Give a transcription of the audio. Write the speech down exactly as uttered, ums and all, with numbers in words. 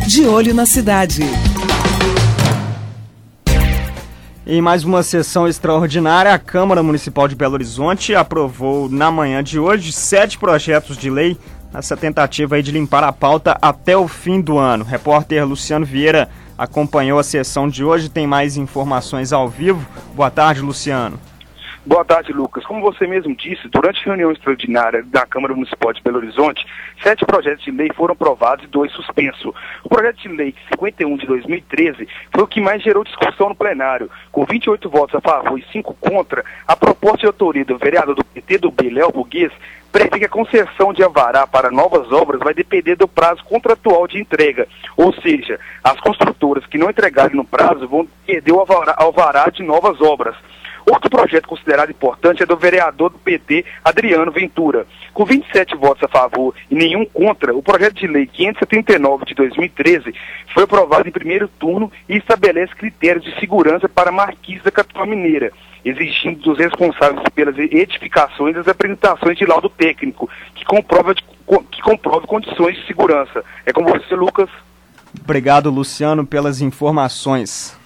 De Olho na Cidade. Em mais uma sessão extraordinária, a Câmara Municipal de Belo Horizonte aprovou na manhã de hoje sete projetos de lei nessa tentativa aí de limpar a pauta até o fim do ano. O repórter Luciano Vieira acompanhou a sessão de hoje, tem mais informações ao vivo. Boa tarde, Luciano. Boa tarde, Lucas. Como você mesmo disse, durante a reunião extraordinária da Câmara Municipal de Belo Horizonte, sete projetos de lei foram aprovados e dois suspensos. O projeto de lei cinquenta e um de dois mil e treze foi o que mais gerou discussão no plenário. Com vinte e oito votos a favor e cinco contra, a proposta de autoria do vereador do P T do B, Léo Burguês, prevê que a concessão de alvará para novas obras vai depender do prazo contratual de entrega. Ou seja, as construtoras que não entregarem no prazo vão perder o alvará, alvará de novas obras. Outro projeto considerado importante é do vereador do P T, Adriano Ventura. Com vinte e sete votos a favor e nenhum contra, o projeto de lei quinhentos e setenta e nove de dois mil e treze foi aprovado em primeiro turno e estabelece critérios de segurança para a Marquise da capital mineira, exigindo dos responsáveis pelas edificações as apresentações de laudo técnico que comprova, de, que comprove condições de segurança. É com você, Lucas. Obrigado, Luciano, pelas informações.